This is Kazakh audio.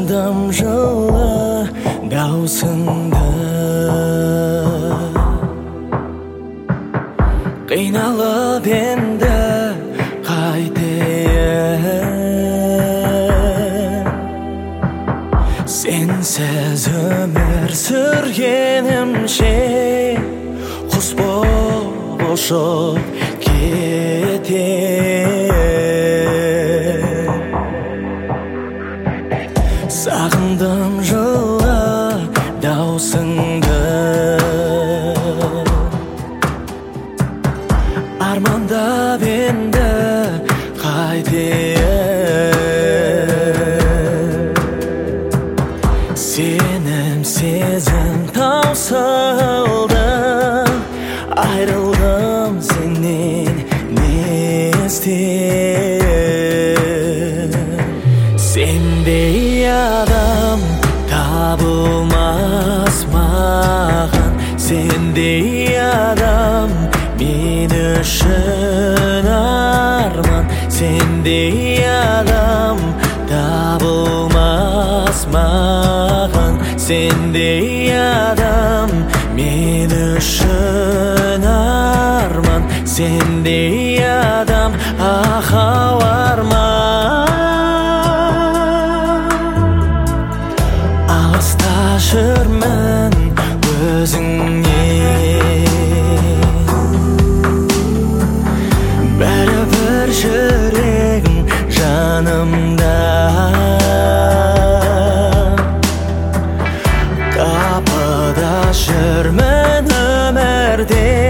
Сағындым жылы даусыңды, қиналып енді қайтейін. Сенсіз өмір сүргенімше құс болып ұшып кетейін. Сағындым жылы даусыңды, армандап енді қайтейін. Сенім сезім таусылды, айрылдым сенен не істейін. Сендей адам табылмас маған, сендей адам мен үшін арман. Сендей адам табылмас маған, сендей адам мен үшін арман. Сендей адам ақау арман. Алыста жүрмін өзіңнен, бәрібір жүрегің жанымда. Қапыда жүрмін өмірде,